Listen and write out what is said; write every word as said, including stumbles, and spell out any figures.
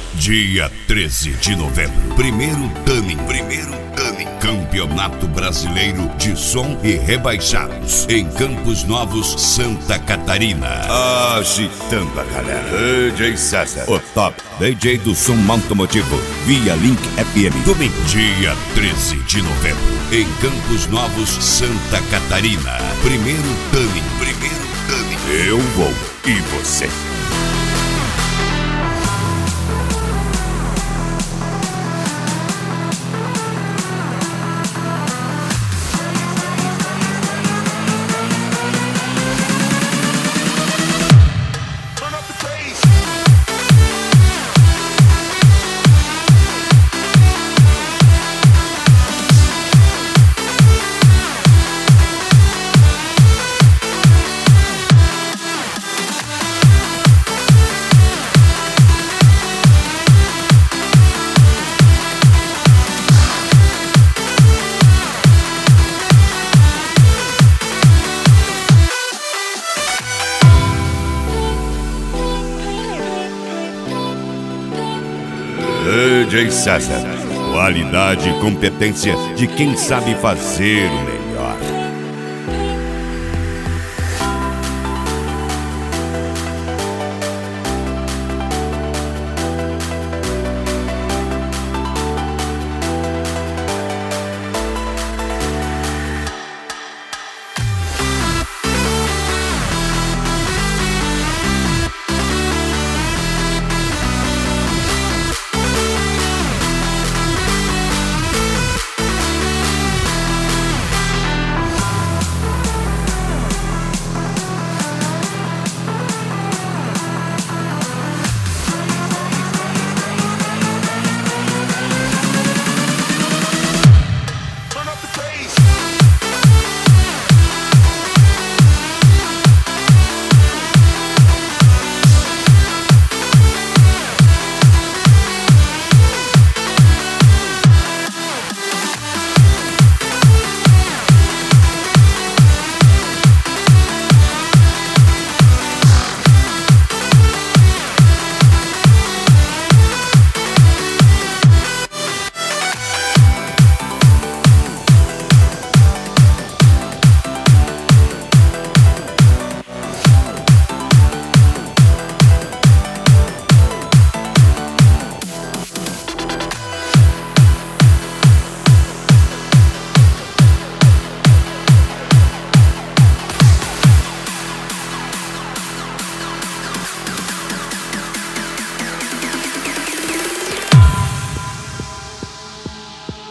Dia treze de novembro, primeiro Tanning, primeiro Tanning, Campeonato Brasileiro de Som e Rebaixados, em Campos Novos, Santa Catarina. Agitando a galera, D J César, o top D J do som automotivo, via Link F M. Domingo, dia treze de novembro, em Campos Novos, Santa Catarina. Primeiro Tanning, primeiro Tanning. Eu vou, e você? D J César, qualidade e competência de quem sabe fazer o melhor.